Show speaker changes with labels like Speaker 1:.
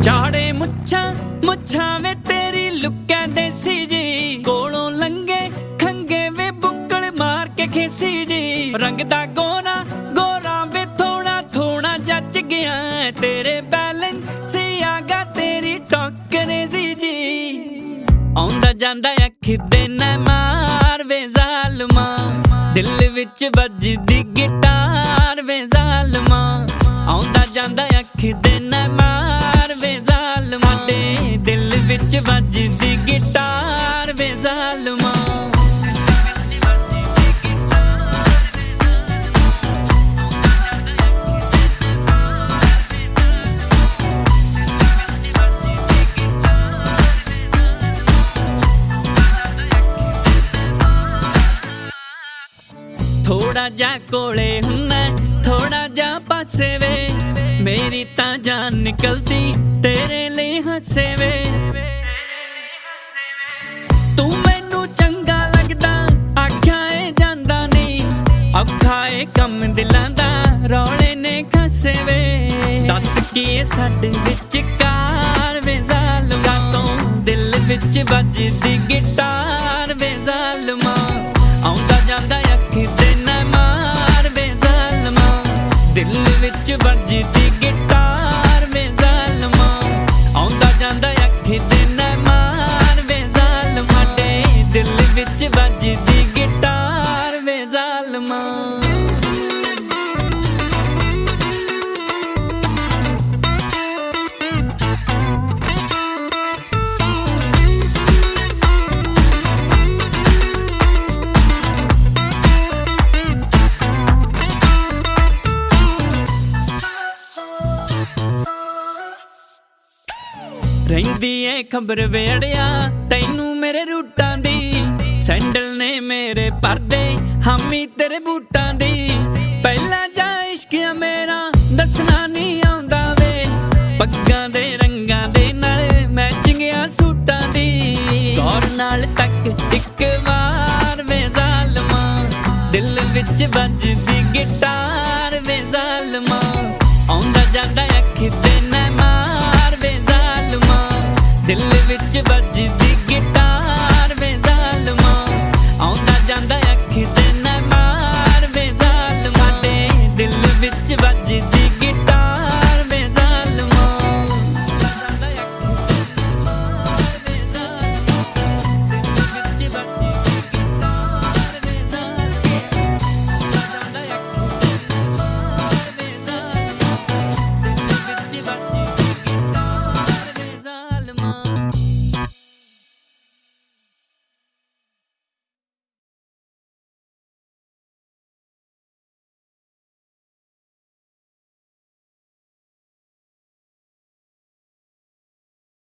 Speaker 1: ਚਾੜੇ ਮੁੱਛਾਂ ਵੇ ਤੇਰੀ ਲੁੱਕਾ ਦੇਸੀ ਜੀ, ਕੋਲੋਂ ਲੰਗੇ ਖੰਗੇ ਵੇ ਬੁੱਕਲ ਮਾਰ ਕੇ ਖੇਸੀ ਜੀ। ਰੰਗ ਦਾ ਗੋਰਾ ਵੇ ਥੋੜਾ ਜੱਜ ਗਿਆ, ਤੇਰੇ ਬੈਲੈਂਸ ਆਗਾ ਤੇਰੀ ਟੋਕਰੇ ਜੀ। ਆਉਂਦਾ ਜਾਂਦਾ ਅੱਖ ਦੇ ਨਾ ਮਾਰ ਵੇ ਜ਼ਾਲਮਾ, ਦਿਲ ਵਿੱਚ ਵੱਜਦੀ ਗਿਟਾਰ ਵੇ ਜ਼ਾਲਮਾ। ਆਉਂਦਾ ਜਾਂਦਾ ਅੱਖ ਦੇ ਨਾ ਮਾਰ ਵੇ ਜ਼ਾਲਮਾ, ਸਾਡੇ ਦਿਲ ਵਿੱਚ ਵੱਜਦੀ ਗਿਟਾਰ ਵੇ ਜ਼ਾਲਮਾ। ਥੋੜਾ ਜਾ ਕੋਲੇ ਹੁੰਨਾ, ਥੋੜਾ ਜਾ ਪਾਸੇ ਵੇ, ਮੇਰੀ ਤਾਂ ਜਾਨ ਨਿਕਲਦੀ ਤੇਰੇ ਲਈ ਹੱਸੇ ਵੇ। ਤੂੰ ਮੈਨੂੰ ਚੰਗਾ ਲੱਗਦਾ, ਆਖਿਆ ਏ ਜਾਂਦਾ ਨੀ, ਔਖਾ ਏ ਕੰਮ ਦਿਲਾਂ ਦਾ, ਰੌਲੇ ਨੇ ਖਾਸੇ ਵੇ। ਦੱਸ ਕੀ ਸਾਡੇ ਵਿੱਚ ਕਾਰ ਵੇ ਜ਼ਾਲਮਾ, ਤੋਂ ਦਿਲ ਵਿੱਚ ਵੱਜਦੀ ਗਿਟਾਰ ਵੇ ਜ਼ਾਲਮਾ। ਆਉਂਦਾ ਜਾਂਦਾ ਅੱਖ ਦੇ ਨਾ ਮਾਰ ਵੇ ਜ਼ਾਲਮਾ, ਦਿਲ ਵਿੱਚ ਵੱਜਦੀ ਗਿਟਾਰ ਵੇ ਜ਼ਾਲਮਾ। ਆਉਂਦਾ ਜਾਂਦਾ ਅੱਖ ਦੇ ਨਾ ਮਾਰ ਵੇ ਜ਼ਾਲਮਾ, ਸਾਡੇ ਦਿਲ ਵਿੱਚ ਵੱਜਦੀ ਗਿਟਾਰ ਵੇ ਜ਼ਾਲਮਾ। ਰਹਿੰਦੀ ਏ ਖਬਰ ਵੇੜਿਆ ਤੈਨੂੰ ਮੇਰੇ ਰੂਟਾਂ ਦੀ, ਸੈਂਡਲ ਨੇ ਮੇਰੇ ਪਰਦੇ ਹਾਮੀ ਤੇਰੇ ਬੂਟਾਂ ਦੀ। ਪਹਿਲਾਂ ਜਾ ਇਸ਼ਕ ਮੇਰਾ ਦੱਸਣਾ ਨਹੀਂ ਆਉਂਦਾ ਵੇ, ਪੱਗਾਂ ਦੇ ਰੰਗਾਂ ਦੇ ਨਾਲ ਮੈਚਿੰਗ ਆ ਸੂਟਾਂ ਦੀ। ਗੌਰ ਨਾਲ ਤੱਕ